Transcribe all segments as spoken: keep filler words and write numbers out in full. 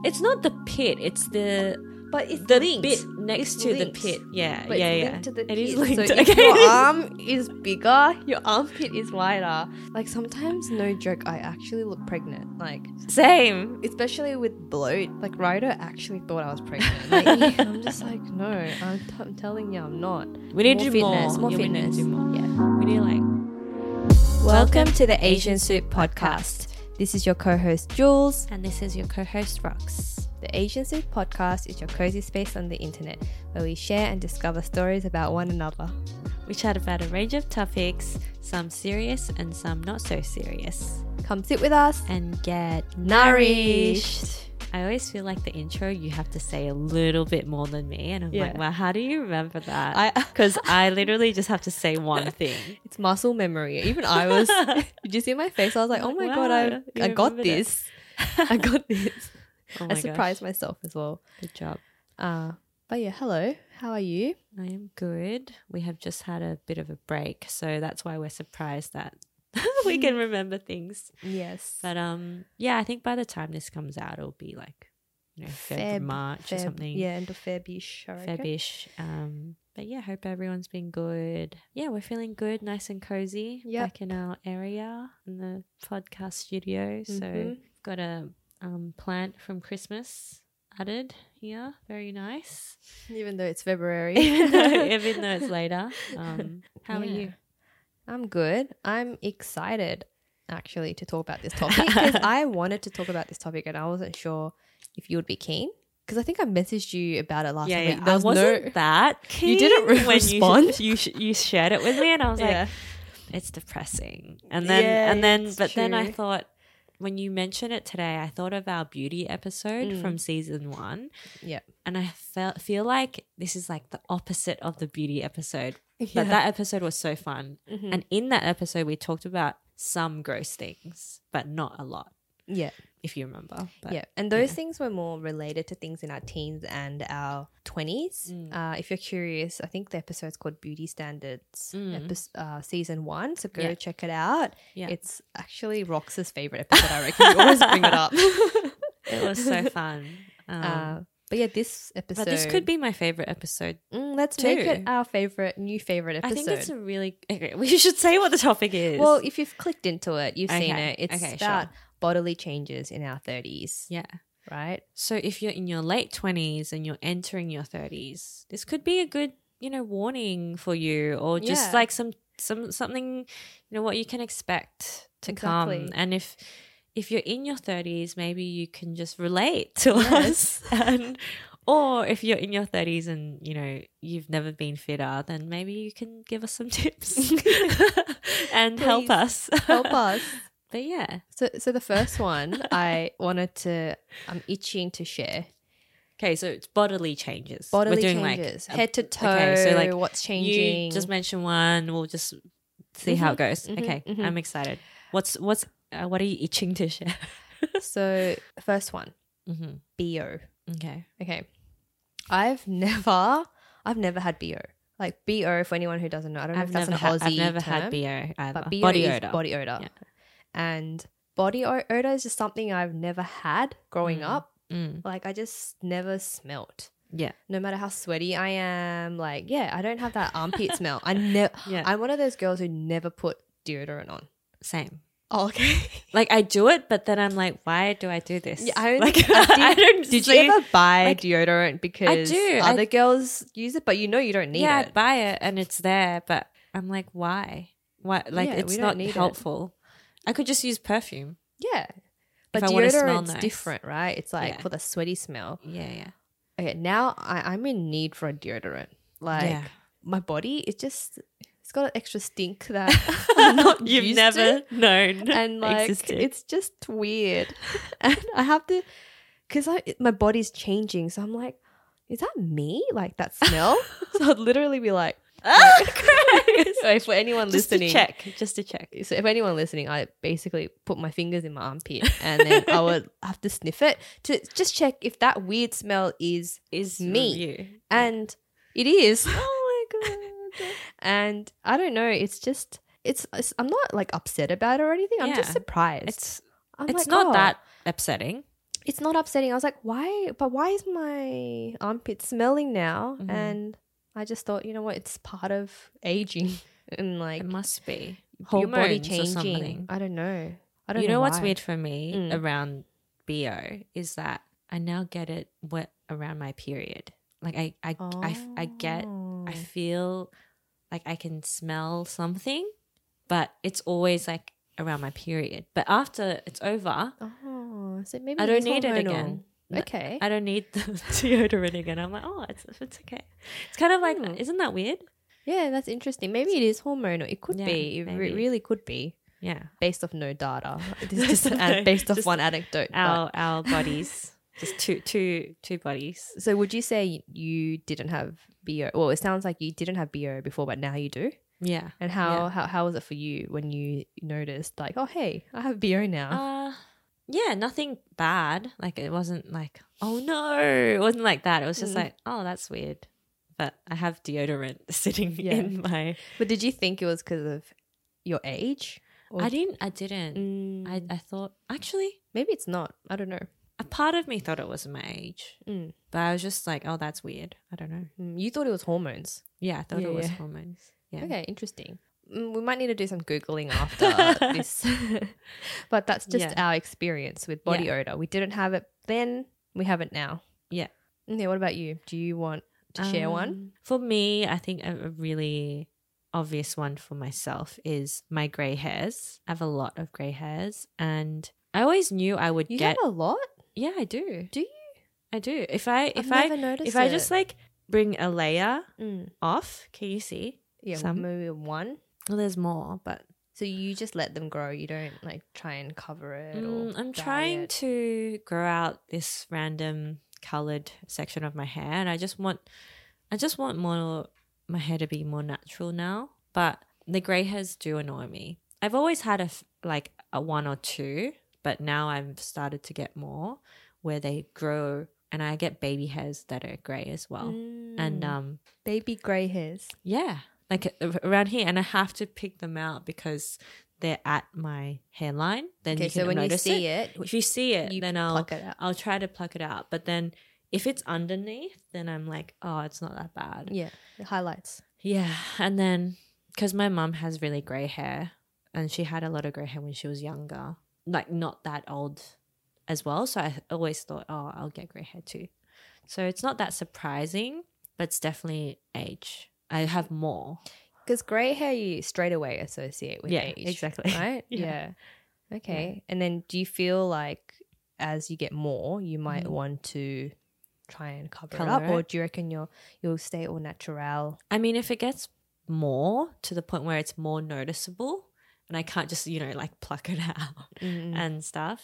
It's not the pit. It's the But it's the linked. bit next It's to linked. the pit. Yeah, But yeah, it's yeah. linked to the It pit. is linked. So Okay. if your arm is bigger, your armpit is wider. Like sometimes, no joke, I actually look pregnant. Like Same. especially with bloat. Like Ryder actually thought I was pregnant. Like I'm just like, no, I'm, t- I'm telling you, I'm not. We need more to do fitness, more. more Yeah, we need to fitness. do more. Yeah. We need to like. Welcome to the Asian Soup Podcast. This is your co-host Jules. And this is your co-host Rox. The Asian Soup Podcast is your cozy space on the internet where we share and discover stories about one another. We chat about a range of topics, some serious and some not so serious, Come sit with us. and get Nourished. I always feel like the intro you have to say a little bit more than me, and I'm Yeah. like, wow, how do you remember that? I Because I literally just have to say one thing. It's muscle memory. Even I was. Did you see my face? I was like, oh my Wow, god, I you I got remembered it. this. I got this. Oh I my surprised gosh. myself as well. Good job. Uh, but yeah, hello. How are you? I am good. We have just had a bit of a break, so that's why we're surprised that we can remember things. Yes. But um, yeah, I think by the time this comes out, it'll be like, you know, Feb, Feb, March or Feb, something. Yeah, end of Feb-ish, I reckon. Fabish. Um, but yeah, hope everyone's been good. Yeah, we're feeling good, nice and cozy. Yep. Back in our area in the podcast studio. So Mhm. we've got a um plant from Christmas added here. Very nice. Even though it's February. even though even though it's later. Um, how are Yeah. you? I'm good. I'm excited actually to talk about this topic because I wanted to talk about this topic and I wasn't sure if you would be keen. Because I think I messaged you about it last Yeah, week. yeah. There I was wasn't no. that keen didn't re- when respond. You, you sh- you shared it with me, and I was Yeah. like, it's depressing. And then Yeah, and then it's but then I true. thought, when you mentioned it today, I thought of our beauty episode Mm. from season one, Yeah. and I felt feel like this is like the opposite of the beauty episode. Yeah. But that episode was so fun, Mhm. and in that episode we talked about some gross things, but not a lot, Yeah. if you remember. But Yeah. And those yeah. things were more related to things in our teens and our twenties. Mm. Uh, if you're curious, I think the episode's called Beauty Standards, Mm. epi- uh, season one. So go Yeah. check it out. Yeah. It's actually Rox's favorite episode, I reckon. We always bring it up. It was so fun. Um, Uh, but yeah, this episode. but this could be my favorite episode. Mm, let's make too. it our favorite, new favorite episode. I think it's a really. Okay, we should say what the topic is. Well, if you've clicked into it, you've seen Okay, it. It's okay, about sure. bodily changes in our thirties, yeah. right? So if you're in your late twenties and you're entering your thirties, this could be a good, you know, warning for you, or just Yeah. like some some something, you know, what you can expect to Exactly. come. And if if you're in your thirties, maybe you can just relate to Yes. us. And or if you're in your thirties and, you know, you've never been fitter, then maybe you can give us some tips and help Please, us. Help us. But yeah. So, so the first one I wanted to, I'm itching to share. Okay, so it's bodily changes. Bodily We're doing changes, like a- head to toe. okay, so like what's changing? You just mention one. We'll just see how it goes. mhm, Okay, mhm. I'm excited. What's what's uh, what are you itching to share? So, first one, mm-hmm. B O. Okay. Okay, I've never, I've never had B O. Like B O, for anyone who doesn't know, I don't know I've if that's never, an ha- Aussie I've never term, had B O either. but B O body is odor. body odor. Yeah. And body o- odor is just something I've never had growing Mm. up. Mm, Like I just never smelt. yeah. No matter how sweaty I am, like yeah, I don't have that armpit smell. I never. Yeah. I'm one of those girls who never put deodorant on. Same. Oh, okay. Like I do it, but then I'm like, why do I do this? Yeah, I, like I did, I don't. Did see- you ever buy like, deodorant because do. I- other girls use it, but you know you don't need yeah, I it? buy it and it's there, but I'm like, why? Why? Like Yeah, it's we don't not need it. helpful. I could just use perfume. Yeah, but I wanna smell deodorant's nice. different, right? It's like Yeah. for the sweaty smell. Yeah, yeah. Okay, now I, I'm in need for a deodorant. Like Yeah. my body, it just it's got an extra stink that I'm not You've used never to. known And like existed. it's just weird, and I have to because I my body's changing, so I'm like, is that me? Like that smell? So I'd literally be like, Oh, Christ. Wait, for anyone Just listening, to check, just to check. so if anyone listening, I basically put my fingers in my armpit and then I would have to sniff it to just check if that weird smell is Is Me. you? and it is. Oh my god. And I don't know, it's just it's, it's I'm not like upset about it or anything. I'm just Yeah. surprised. It's I'm it's like, not oh. that upsetting. it's not upsetting. I was like, why? But why is my armpit smelling now? Mhm. And I just thought, you know what? It's part of aging and like It must be your body hormones or changing. something. I don't know. I don't You know, know what's why. weird for me Mm. around B O is that I now get it wet around my period. Like I, I, I, I get, I Oh. feel like I can smell something, but it's always like around my period. But after it's over, Oh, so maybe I it don't is need it hormonal. again. No, Okay. I don't need the deodorant again. I'm like, oh, it's it's okay. It's kind of like, Hmm. isn't that weird? Yeah, that's interesting. Maybe it is hormonal. It could Yeah, be. It re- maybe. really could be. Yeah, Based off no data. This is just No, an- based off just one anecdote. but- our our bodies, just two two two bodies. So would you say you didn't have B O? Well, it sounds like you didn't have B O before, but now you do. Yeah. And how Yeah. how, how was it for you when you noticed like, oh, hey, I have B O now? Uh, yeah, nothing bad. Like it wasn't like, oh no, it wasn't like that. It was just Mm. like, oh, that's weird. But I have deodorant sitting Yeah. in my. But did you think it was because of your age? Or- I didn't. I didn't. Mm, I I thought actually maybe it's not. I don't know. a part of me thought it was my age, Mm. but I was just like, oh, that's weird. I don't know. Mm, you thought it was hormones. Yeah, I thought Yeah, it was yeah. hormones. Yeah. Okay, interesting. Mm, we might need to do some Googling after this. But that's just Yeah. our experience with body odor. We didn't have it then, we have it now. Yeah. Okay, what about you? Do you want to share one? Um, For me, I think a, a really obvious one for myself is my grey hairs. I have a lot of grey hairs, and I always knew I would You get. have a lot? Yeah, I do. Do you? I do. If I if I've I never noticed if I it. just like bring a layer Mm. off, can you see? Yeah, Some. maybe one. Well, there's more, but So you just let them grow. You don't like try and cover it or mm, I'm dye trying it. to grow out this random colored section of my hair, and I just want I just want more my hair to be more natural now. But the grey hairs do annoy me. I've always had a f- like a one or two, but now I've started to get more where they grow, and I get baby hairs that are grey as well. And Mm. um, baby grey hairs. yeah, like a- around here, and I have to pick them out because they're at my hairline. Then Okay, you so can when you notice see it. it, If you see it, you then I'll pluck it out. I'll try to pluck it out. But then if it's underneath, then I'm like, oh, it's not that bad. Yeah, the highlights. Yeah, and then because my mum has really grey hair, and she had a lot of grey hair when she was younger, like not that old as well. So I always thought, oh, I'll get grey hair too. So it's not that surprising, but it's definitely age. I have more. Because grey hair you straight away associate with Yeah, age. exactly. Right? Yeah. yeah. Okay. And then do you feel like as you get more, you might Mhm. want to try and cover, Colour it up? Or it. do you reckon you'll you'll stay all natural? I mean, if it gets more to the point where it's more noticeable, and I can't just, you know, like pluck it out Mm. and stuff,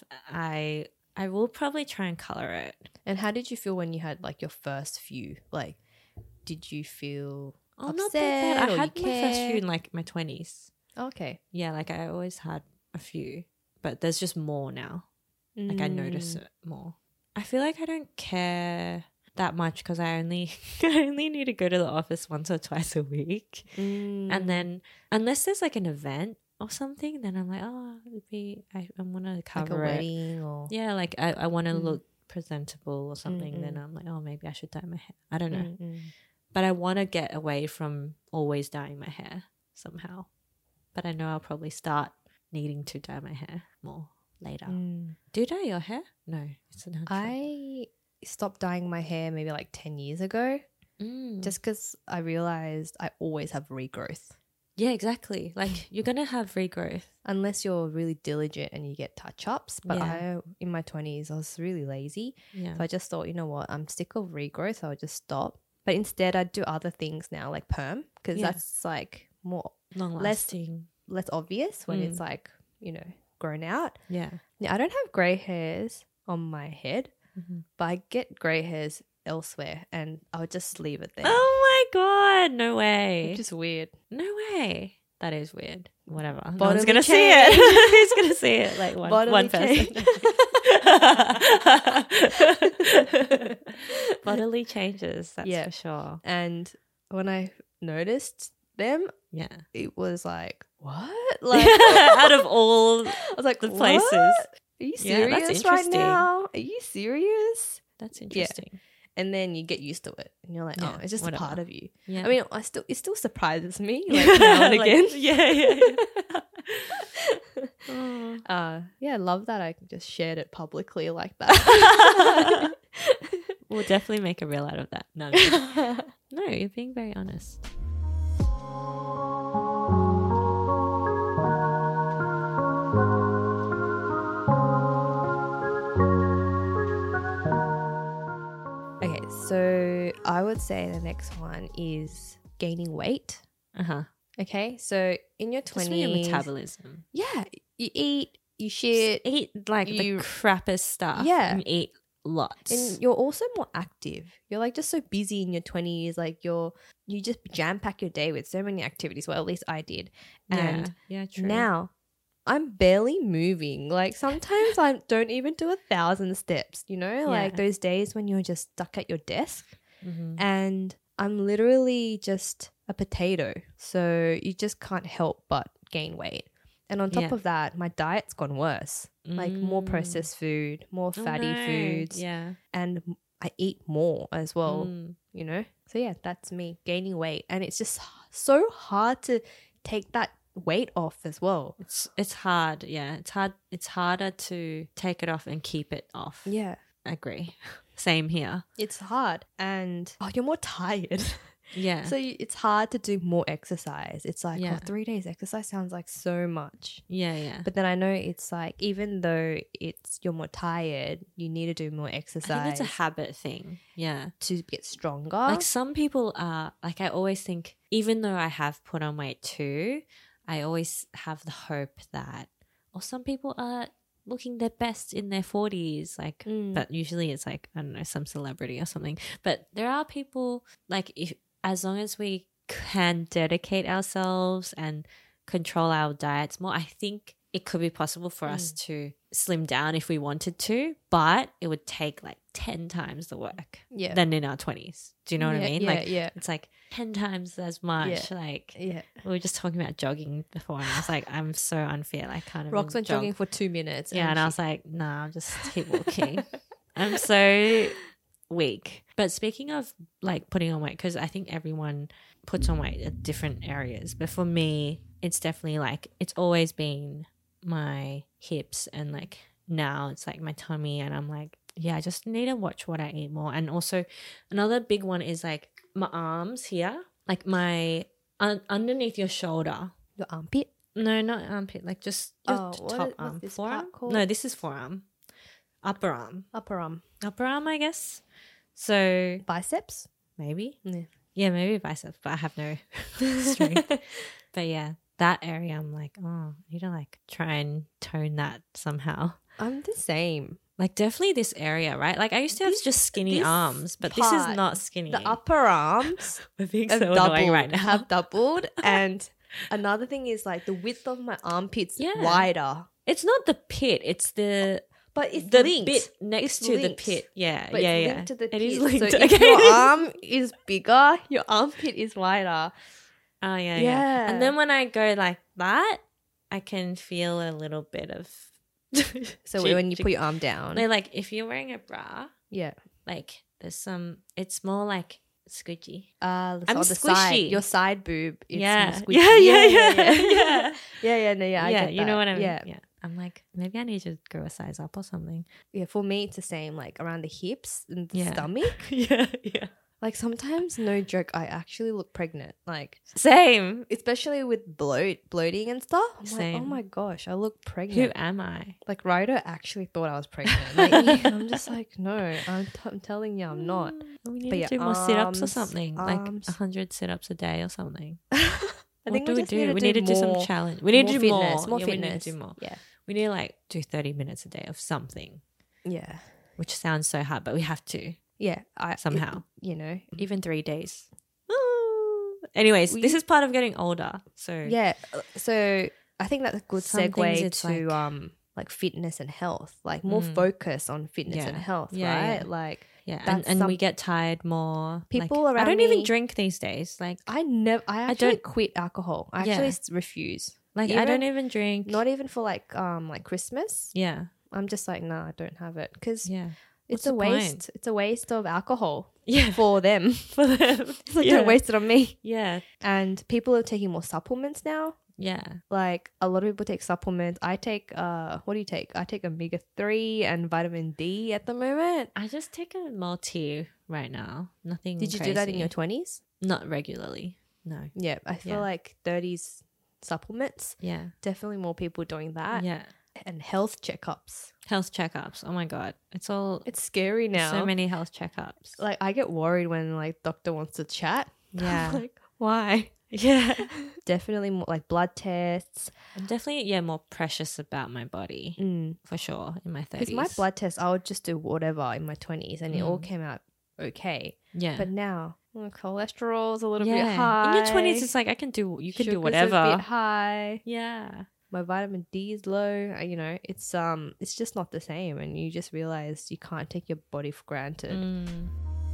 I I will probably try and color it. And how did you feel when you had like your first few? Like, did you feel Oh, upset not that bad. or I you had my first care? few in like my twenties. Okay. Yeah, like I always had a few, but there's just more now. Like I notice Mm. it more. I feel like I don't care that much because I only I only need to go to the office once or twice a week, Mm. and then unless there's like an event or something, then I'm like, oh, it'd be I, I want to like a cover it. wedding or Yeah, like I, I want to Mm. look presentable or something. Then Mm-mm. I'm like, oh, maybe I should dye my hair. I don't know, Mm-mm. but I want to get away from always dyeing my hair somehow. But I know I'll probably start needing to dye my hair more later. Mm. Do you dye your hair? No, it's a natural. I stopped dyeing my hair maybe like ten years ago Mm. just because I realized I always have regrowth. Yeah, exactly. Like you're gonna have regrowth. Unless you're really diligent and you get touch ups. But Yeah. I, in my twenties, I was really lazy. Yeah. So I just thought, you know what, I'm sick of regrowth. So I'll just stop. But instead, I do other things now, like perm, because Yeah. that's like more Long less- lasting. less obvious when Mm. it's like, you know, grown out. Yeah. Now, I don't have grey hairs on my head, Mhm. but I get grey hairs elsewhere and I'll just leave it there. Oh my god! No way. Which is weird. No way. That is weird. Whatever. No Bodily one's gonna see change. it. Who's gonna see it? Like one, Bodily one person. change. Bodily changes. That's Yeah. for sure. And when I noticed them, Yeah. it was like, what? Like, Out of all I was like, the "What?" places. Are you Yeah, that's serious right interesting. now? Are you serious? That's interesting. And then you get used to it, and you're like, Yeah, oh, it's just whatever. a part of you. Yeah. I mean, I still it still surprises me like now and Like, again. yeah, yeah, yeah. Oh. Uh, yeah, I love that I just shared it publicly like that. We'll definitely make a reel out of that. No, I'm kidding. No, you're being very honest. Okay, so I would say the next one is gaining weight. Uh huh. Okay, so in your Just for your twenties, metabolism. yeah, you eat, you shit, Eat like You- the crappiest stuff. Yeah. And eat lots. and you're also more active. You're like just so busy in your twenties, like you're you just jam pack your day with so many activities. Well, at least I did. And yeah, yeah, true. now I'm barely moving. Like sometimes I don't even do a thousand steps, you know, like Yeah. those days when you're just stuck at your desk. Mhm. And I'm literally just a potato. So you just can't help but gain weight. And on top Yeah. of that, my diet's gone worse. Like more Mm. processed food, more Oh, fatty no. foods, Yeah. and m- I eat more as well, Mm. you know? So yeah, that's me gaining weight. And it's just so hard to take that weight off as well. It's it's hard. Yeah. It's hard. It's harder to take it off and keep it off. Yeah. Agree. Same here. It's hard. And oh, you're more tired. Yeah. So you, it's hard to do more exercise. It's like, Yeah. oh, three days exercise sounds like so much. yeah. Yeah. But then I know it's like, even though it's you're more tired, you need to do more I exercise think it's a habit thing. Yeah. to get stronger. Like some people are like I always think even though I have put on weight too, I always have the hope that or some people are looking their best in their forties like Mm. but usually it's like I don't know some celebrity or something. But there are people like if as long as we can dedicate ourselves and control our diets more, I think it could be possible for us Mm. to slim down if we wanted to, but it would take like ten times the work yeah. than in our twenties. Do you know what Yeah, I mean? Yeah, Like yeah. it's like ten times as much. Like Yeah. we were just talking about jogging before, and I was like, I'm so unfair. I can't. Rox even went jog. jogging for two minutes. Yeah, and I she- was like, nah, I'll just keep walking. I'm so weak. But speaking of like putting on weight, because I think everyone puts on weight at different areas. But for me, it's definitely like it's always been my hips, and like now it's like my tummy, and I'm like, yeah, I just need to watch what I eat more. And also another big one is like my arms here, like my un- underneath your shoulder. your armpit. No, not armpit, like just your Oh, t- what top is- what's arm. this Forearm? part called? No, this is forearm. Upper arm. Upper arm. Upper arm, I guess. So Biceps. maybe. Yeah. Yeah, maybe biceps, but I have no strength. But yeah, that area I'm like, oh, I need to like try and tone that somehow. I'm the same. Like definitely this area, right? Like I used to have This- just skinny this arms, but this part, is not skinny. The upper arms I think have so doubled. annoying right now. Have doubled. And another thing is like the width of my armpits Yeah. wider. It's not the pit, it's the But it's the linked. bit next It's to the linked. pit. Yeah, But yeah, it's yeah. linked to the It pit. is linked. So if Okay. your arm is bigger, your armpit is wider. Oh yeah, yeah, Yeah. And then when I go like that, I can feel a little bit of. So jig- when you jig- put your arm down. no, like if you're wearing a bra, Yeah. like there's some. It's more like squidgy. Uh, I'm on the side, squishy. your side boob. It's Yeah. more squishy. Yeah, yeah, yeah, yeah, yeah. yeah, yeah. No, yeah, I yeah, get you know that. what I mean. Yeah, yeah. I'm like maybe I need to go a size up or something. yeah. For me, it's the same. Like around the hips and the Yeah. stomach. yeah, yeah. Like sometimes, no joke, I actually look pregnant. Like Same. especially with bloat, bloating and stuff. I'm like, oh Same. my gosh, I look Who pregnant. am I? Like Ryder actually thought I was pregnant. Like, yeah, I'm just like, no, I'm, t- I'm telling you, I'm not. We need But to yeah, do more sit-ups or arms, something, like arms. a hundred sit-ups a day or something. I What think do we, we just do? Need to we do need to do some more- challenge. We need to more do fitness, more. more yeah, fitness. We need to do more. Yeah, We need to like do thirty minutes a day of something, yeah, which sounds so hard, but we have to yeah. I it- somehow. you know, Even three days. Anyways, We- this is part of getting older. So yeah. uh, So I think that's a good Some things segue it's to like- um like fitness and health, like more Mm. focus on fitness Yeah. and health, Yeah, right? yeah. Like yeah, and, that's and some- we get tired more. People like, I around don't even me- drink these days. Like, I never, I actually don't- quit alcohol. I Yeah. actually s- refuse. like I even- don't even drink. Not even for like um like Christmas. yeah, I'm just like, nah, I don't have it because Yeah. it's What's a the point? waste. It's a waste of alcohol Yeah. for them. For them. It's like, yeah. don't waste it on me. Yeah. And people are taking more supplements now. Yeah. Like a lot of people take supplements. I take uh what do you take? I take omega three and vitamin D at the moment. I just take a multi right now. Nothing Did you do that in crazy. your twenties? Not regularly. No. Yeah, I feel Yeah. like thirties supplements. Yeah. Definitely more people doing that. Yeah. And health checkups. Health checkups. Oh my God. It's all It's scary now. so many health checkups. Like I get worried when like doctor wants to chat. Yeah. I'm like, why? Yeah. Definitely more like blood tests. I'm definitely, yeah, more precious about my body Mm. for sure in my thirties. Because my blood test, I would just do whatever in my twenties and it all Mm. came out okay. Yeah. But now, mm, cholesterol's a little bit yeah. high. In your twenties, it's like I can do, you can Sugar's do whatever. a bit high. Yeah. My vitamin D is low. uh, You know, it's um, it's just not the same, and you just realize you can't take your body for granted. Mm.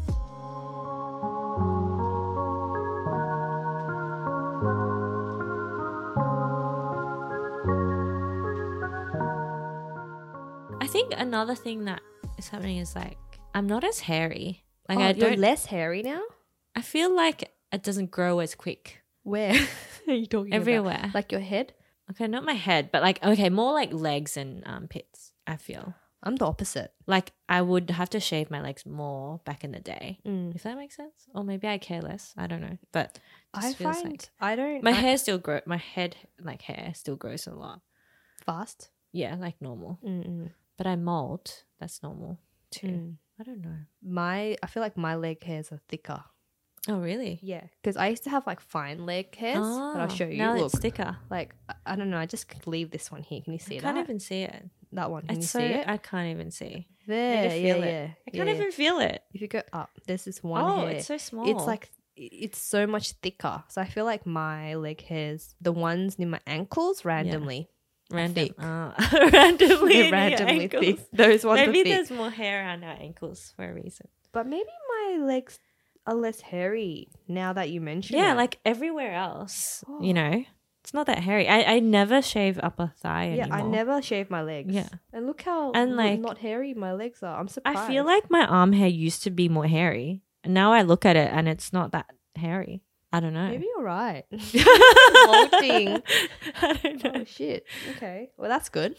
I think another thing that is happening is like I'm not as hairy. Like oh, I you're don't. less hairy now. I feel like it doesn't grow as quick Where are you talking everywhere. about? Like your head? Okay, not my head, but like okay, more like legs and armpits. I feel I'm the opposite. like I would have to shave my legs more back in the day. Mm. If that makes sense, or maybe I care less. I don't know, but it just I feels find like I don't. my I, hair still grow. My head, like hair, still grows a lot. fast. Yeah, like normal. Mm-mm. But I mold. That's normal too. Mm. I don't know. My, I feel like my leg hairs are thicker. Oh really? Yeah, because I used to have like fine leg hairs, but I'll show you. Now Look, it's thicker. like I- I don't know. I just could leave this one here. Can you see I that? can't even see it. That one. Can It's you so see it? I can't even see. There. to Yeah, feel it. yeah. I can't yeah. even feel it. If you go up, there's this one Oh, hair. it's so small. It's like it's so much thicker. So I feel like my leg hairs, the ones near my ankles, randomly, random, thick. uh, randomly, they're in randomly your ankles. thick. Those ones Maybe are thick. there's more hair around our ankles for a reason. But maybe my legs are less hairy now that you mention Yeah, it. like everywhere else, Oh. you know, it's not that hairy. I, I never shave upper thigh yeah, anymore. I never shave my legs. Yeah. and look how And, l- like, not hairy my legs are. I'm surprised. I feel like my arm hair used to be more hairy. And now I look at it and it's not that hairy. I don't know. maybe you're right. Molting. I don't know. Oh shit. Okay. Well, that's good.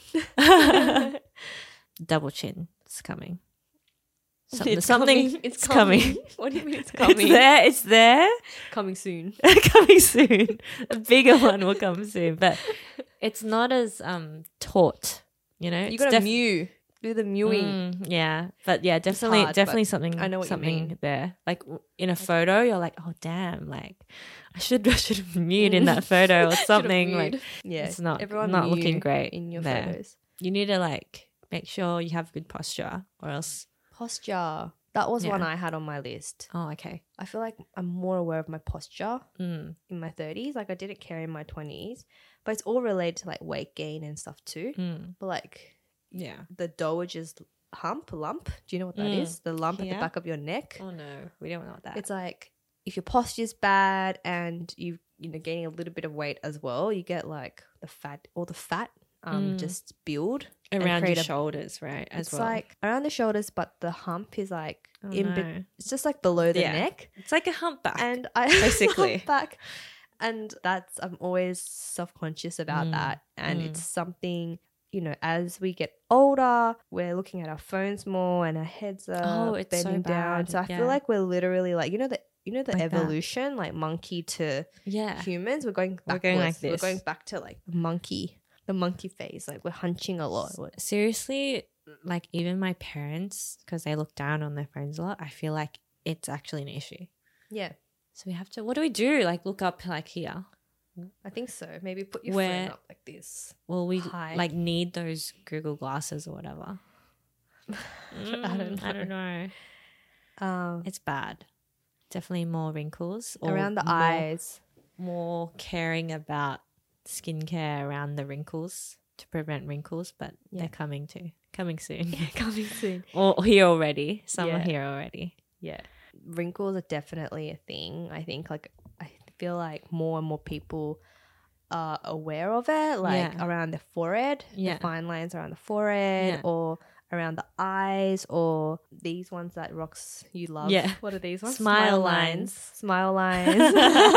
Double chin. It's coming. Something, It's something coming. it's coming. What do you mean it's coming? It's there. It's there. Coming soon. Coming soon. A bigger one will come soon, but it's not as um taut. You know, You It's got to def- mew. Do the mewing. Mm, yeah, but yeah, definitely, hard, definitely but something. I know what you something mean. there. Like w- in a photo, you're like, oh damn, like I should, I should have mewed in that photo or Should've something. Like mewed. yeah, it's not- everyone not mew looking great in your there. photos. you need to like make sure you have good posture, or else. Posture. That was Yeah. one I had on my list. Oh, okay. I feel like I'm more aware of my posture Mm, in my thirties. Like I didn't care in my twenties, but it's all related to like weight gain and stuff too. mm, But like yeah. the dowager's hump, lump. Do you know what that is? Mm. The lump at Yeah. the back of your neck. Oh no, we don't want that. It's like if your posture's bad and you you know gaining a little bit of weight as well, you get like the fat or the fat um Mm. just build and around your create a- shoulders, right? As It's well. like around the shoulders, but the hump is like Oh, in. Be- no. it's just like below the Yeah. neck, It's like a humpback. and I Basically. back, and that's I'm always self conscious about Mm. that, and Mm. it's something. You know, as we get older, we're looking at our phones more, and our heads are Oh, it's so bending down. bad. So I Yeah. feel like we're literally like you know the you know the Like that. evolution, like monkey to yeah. humans. We're going We're backwards. going like We're this. going back to like monkey, the monkey phase. Like we're hunching a lot. Seriously, like even my parents, because they look down on their phones a lot, I feel like it's actually an issue. Yeah, So we have to, what do we do? Like look up like here. I think so. Maybe put your Where- phone up like this. Well, we High. like need those Google glasses or whatever. I don't Mm, I don't know. Um, It's bad. Definitely more wrinkles. or around the more, eyes. More caring about skincare around the wrinkles to prevent wrinkles, but Yeah. they're coming too. Coming soon. Coming soon. or here already. Some Yeah. are here already. Yeah. Wrinkles are definitely a thing. I think like I feel like more and more people are aware of it, like Yeah. around the forehead, Yeah. the fine lines around the forehead, Yeah. or around the eyes, or these ones that rocks you love. Yeah. What are these ones? Smile lines. Smile lines.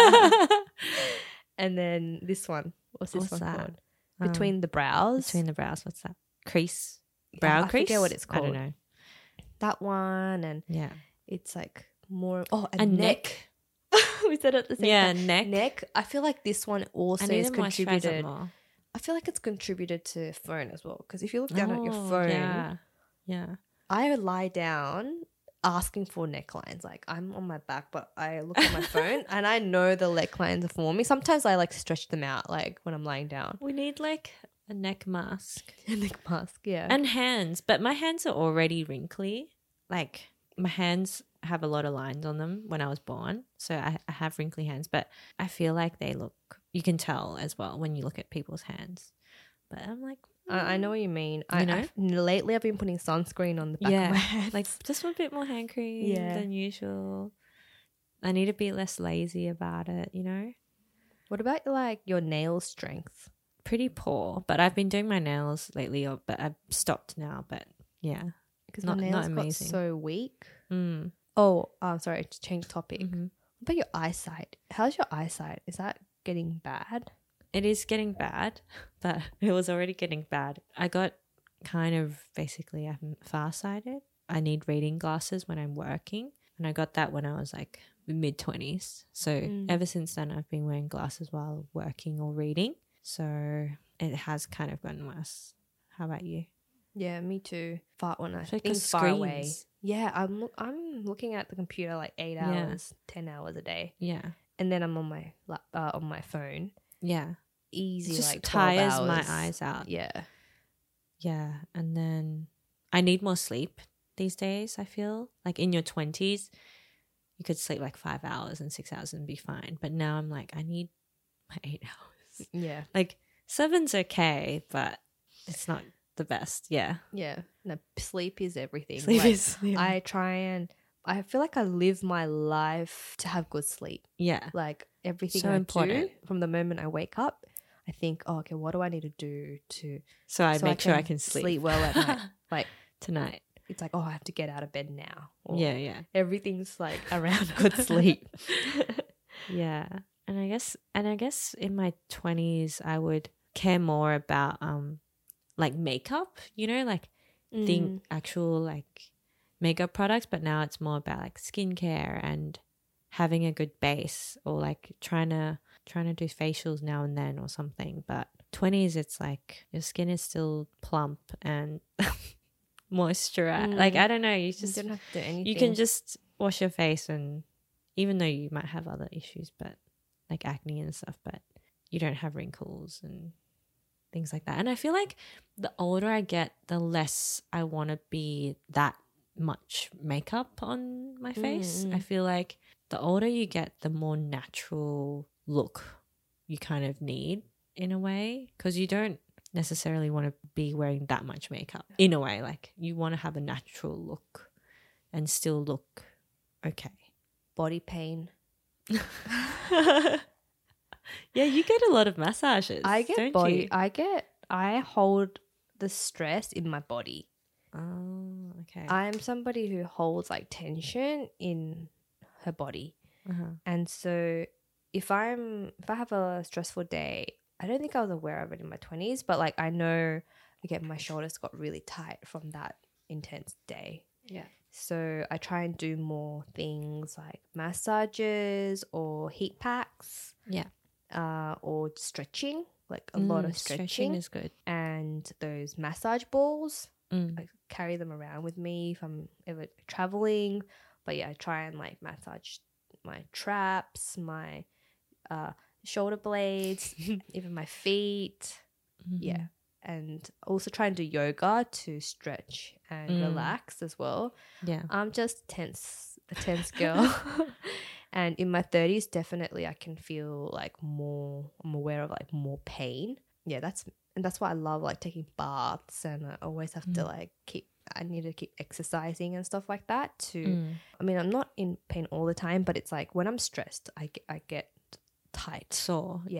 And then this one. What's this What's one that? called? Um, Between the brows. between the brows. What's that? Crease. Yeah, Brow I crease. forget what it's I called. don't know. That one, and Yeah. it's like more. Oh, a, A neck. We said it at the same Yeah, time. neck. Neck. I feel like this one also I need is to moisturize it contributed. more. I feel like it's contributed to phone as well. Because if you look down at your Oh, phone, Yeah. Yeah. I lie down asking for necklines. Like I'm on my back, but I look at my phone and I know the necklines are for me. Sometimes I like stretch them out, like when I'm lying down. We need like a neck mask. A neck mask, yeah. And hands. But my hands are already wrinkly. Like my hands have a lot of lines on them when I was born. So I, I have wrinkly hands. But I feel like they look, you can tell as well when you look at people's hands. But I'm like, I, I know what you mean. I, You know? I've- lately I've been putting sunscreen on the back yeah, of my hands. like just a bit more hand cream Yeah. than usual. I need to be less lazy about it, you know? What about like your nail strength? Pretty poor, but I've been doing my nails lately, or but I've stopped now. But yeah, Because Not- my not nails got amazing. so weak. mm. Oh, I'm sorry to change topic. Mhm. What about your eyesight? How's your eyesight? Is that getting bad? It is getting bad, but it was already getting bad. I got kind of basically I'm farsighted. I need reading glasses when I'm working, and I got that when I was like mid twenties. So Mm. ever since then, I've been wearing glasses while working or reading. So it has kind of gotten worse. How about you? Yeah, me too. Far when I It's like think the far away. screens. Yeah, I'm loo- I'm looking at the computer like eight Yeah. hours, ten hours a day, Yeah, and then I'm on my lap, uh, on my phone. yeah. Easy, It just like twelve tires my hours. eyes out. Yeah, Yeah, and then I need more sleep these days. I feel like in your twenties, you could sleep like five hours and six hours and be fine. But now I'm like, I need my eight hours. yeah, Like seven's okay, but it's not the best. Yeah, yeah. No, sleep is everything. sleep Like, is. Yeah. I try and I feel like I live my life to have good sleep. yeah, Like everything So I important. do from the moment I wake up, I think, oh, okay, what do I need to do to so I so make sure I can sleep, well at night? Like tonight. it's like, oh, I have to get out of bed now. Or Yeah, yeah, everything's like around good sleep. yeah. And I guess, and I guess in my twenties, I would care more about um, like makeup. You know, like Mm. think actual like makeup products, but now it's more about like skincare and having a good base, or like trying to trying to do facials now and then or something. But twenties, it's like your skin is still plump and moisturized. Mm. Like I don't know, you You just don't have to do anything. you can just wash your face, and even though you might have other issues, but like acne and stuff, but you don't have wrinkles and things like that. And I feel like the older I get, the less I want to be that much makeup on my face. Mm, mm. I feel like the older you get, the more natural look you kind of need in a way, because you don't necessarily want to be wearing that much makeup in a way. Like you want to have a natural look and still look okay. body pain. Yeah, you get a lot of massages. I get don't body. you? I get. I hold the stress in my body. Oh, okay. I'm somebody who holds like tension in her body, uh-huh. and so if I'm if I have a stressful day, I don't think I was aware of it in my twenties, but like I know, again, my shoulders got really tight from that intense day. Yeah. So I try and do more things like massages or heat packs, Yeah. uh, or stretching, like a lot Mm, of stretching, is good. and those massage balls. Mm. I carry them around with me if I'm ever traveling. But yeah, I try and like massage my traps, my uh, shoulder blades, even my feet. Mhm. Yeah. And also try and do yoga to stretch and Mm. relax as well. Yeah. I'm just tense, a tense girl. And in my thirties, definitely I can feel like more, I'm aware of like more pain. Yeah, that's, and that's why I love like taking baths, and I always have to Mm. like keep, I need to keep exercising and stuff like that to, Mm. I mean, I'm not in pain all the time, but it's like when I'm stressed, I get, I get tight. Sore. Yeah. Yeah.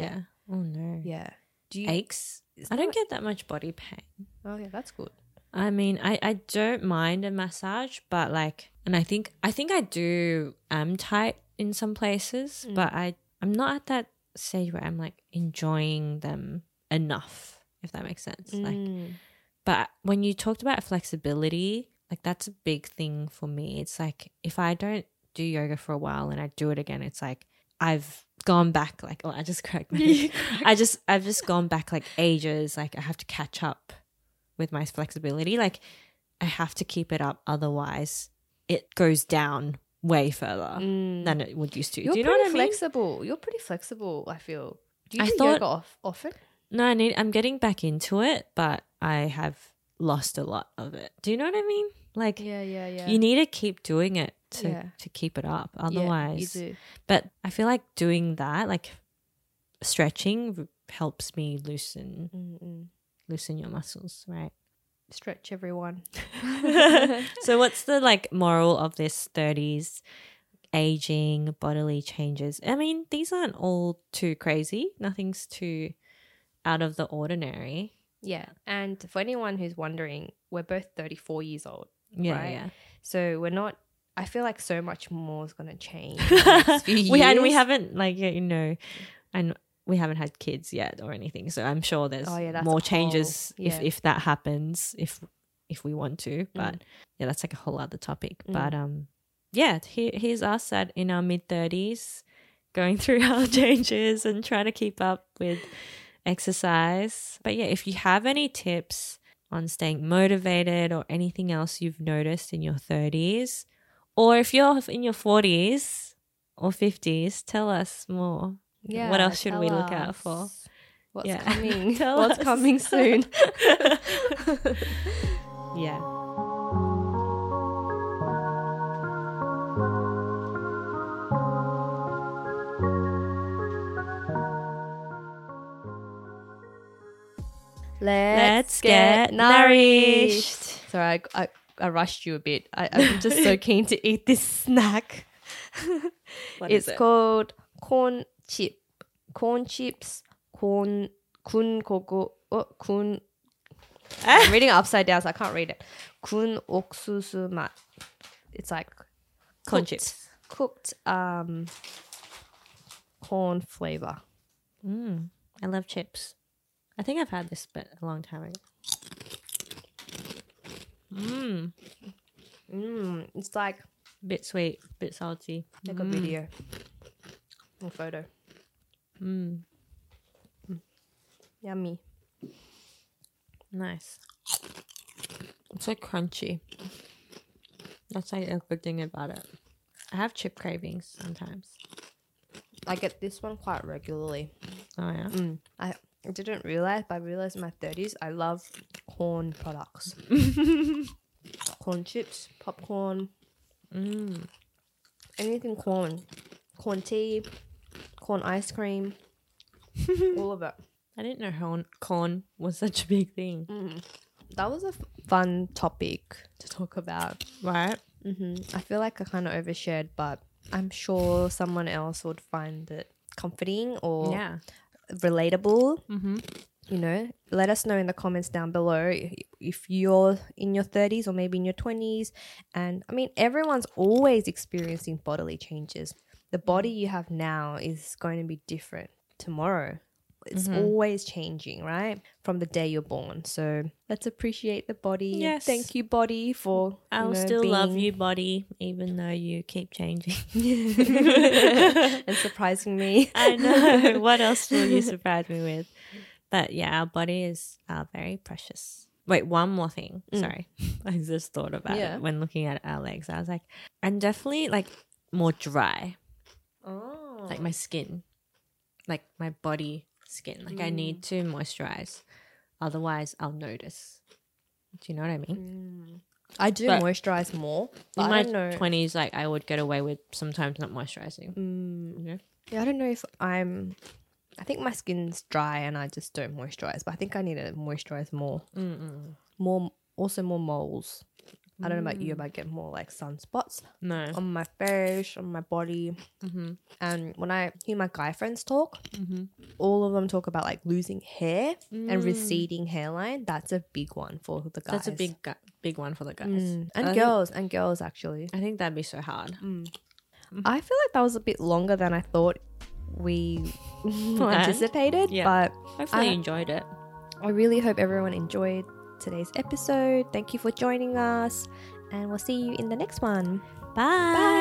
Oh no. Yeah. Do you? Aches. Is I don't that- get that much body pain. Oh yeah, that's good. I mean, I, I don't mind a massage, but like, and I think I think I do am tight in some places, Mm. but I I'm not at that stage where I'm like enjoying them enough, if that makes sense. Like, Mm. but when you talked about flexibility, like that's a big thing for me. It's like if I don't do yoga for a while and I do it again, it's like I've gone back. Like, oh, I just cracked my head. I just I've just gone back like ages. Like I have to catch up with my flexibility. Like I have to keep it up, otherwise it goes down way further Mm. than it would used to. You're do you know pretty what I mean? flexible. You're pretty flexible, I feel. Do you I do thought- yoga off, often? No, I need. I'm getting back into it, but I have lost a lot of it. Do you know what I mean? Like Yeah, yeah, yeah. you need to keep doing it to Yeah. to keep it up. Yeah, Otherwise, you do. but I feel like doing that, like stretching, helps me loosen Mm-mm. loosen your muscles, right? Stretch, everyone. So what's the like moral of this thirties aging, bodily changes? I mean, these aren't all too crazy. Nothing's too out of the ordinary. Yeah. And for anyone who's wondering, we're both thirty-four years old. Yeah, Right. yeah. So we're not, I feel like so much more is going to change in the next few years. we and we haven't like you know, and we haven't had kids yet or anything. So I'm sure there's Oh, yeah, that's more a changes whole- if yeah. if that happens, if if we want to. But yeah, that's like a whole other topic. Mm. But um, yeah, here, here's us at in our mid thirties, going through our changes and trying to keep up with exercise. But yeah, if you have any tips on staying motivated or anything else you've noticed in your thirties, or if you're in your forties or fifties, tell us more. Yeah. What else should tell we look out us for? What's Yeah. coming? Tell What's us. coming soon? Yeah. Let's get nourished. Sorry, I, I, I rushed you a bit. I, I'm just so keen to eat this snack. What it's is it? called corn chip, corn chips, corn kun koko, oh, kun. I'm reading it upside down, so I can't read it. Kun oksusu mat. It's like Corn cooked- chips. cooked um corn flavor. Mm, I love chips. I think I've had this but a long time ago. Mmm. Mm, it's like Bit sweet, bit salty. take a Mm. video or photo. Mm. Yummy. Nice. It's so crunchy. That's like a good thing about it. I have chip cravings sometimes. I get this one quite regularly. Oh yeah. Mm. I I didn't realize, but I realized in my thirties I love corn products. Corn chips, popcorn, Mm. anything corn. Corn tea, corn ice cream, all of it. I didn't know corn corn was such a big thing. Mm. That was a f- fun topic to talk about. Right? hmm I feel like I kind of overshared, but I'm sure someone else would find it comforting or Yeah. relatable. Mm-hmm. You know, let us know in the comments down below if- if you're in your thirties or maybe in your twenties. And I mean, everyone's always experiencing bodily changes. The body you have now is going to be different tomorrow. It's Mhm. always changing, right? From the day you're born. So let's appreciate the body. and Yes. Thank you, body, for I'll you know, still love being- you, body, even though you keep changing. and surprising me. I know. What else will you surprise me with? But yeah, our body is uh, very precious. Wait, one more thing. Mm. Sorry. I just thought about Yeah. it when looking at our legs. I was like, I'm definitely like more dry. Oh. Like my skin. Like my body skin. Like I need to moisturize. Otherwise I'll notice. Do you know what I mean? I do But- moisturize more. But In I my don't know. twenties, like I would get away with sometimes not moisturizing. Mm. You know? Yeah, I don't know if I'm. I think my skin's dry and I just don't moisturize. But I think I need to moisturize more. Mm-mm. More, also more moles. I don't know about you, but I get more like sunspots No. on my face, on my body. Mm-hmm. And when I hear my guy friends talk, Mm-hmm. all of them talk about like losing hair and Mm. receding hairline. That's a big one for the guys. That's a big, gu- big one for the guys. Mm. And I girls, and girls actually. Think, I think that'd be so hard. Mm. I feel like that was a bit longer than I thought we anticipated, Yeah. but Hopefully I- you enjoyed it. I really hope everyone enjoyed today's episode. Thank you for joining us, and we'll see you in the next one. Bye. Bye.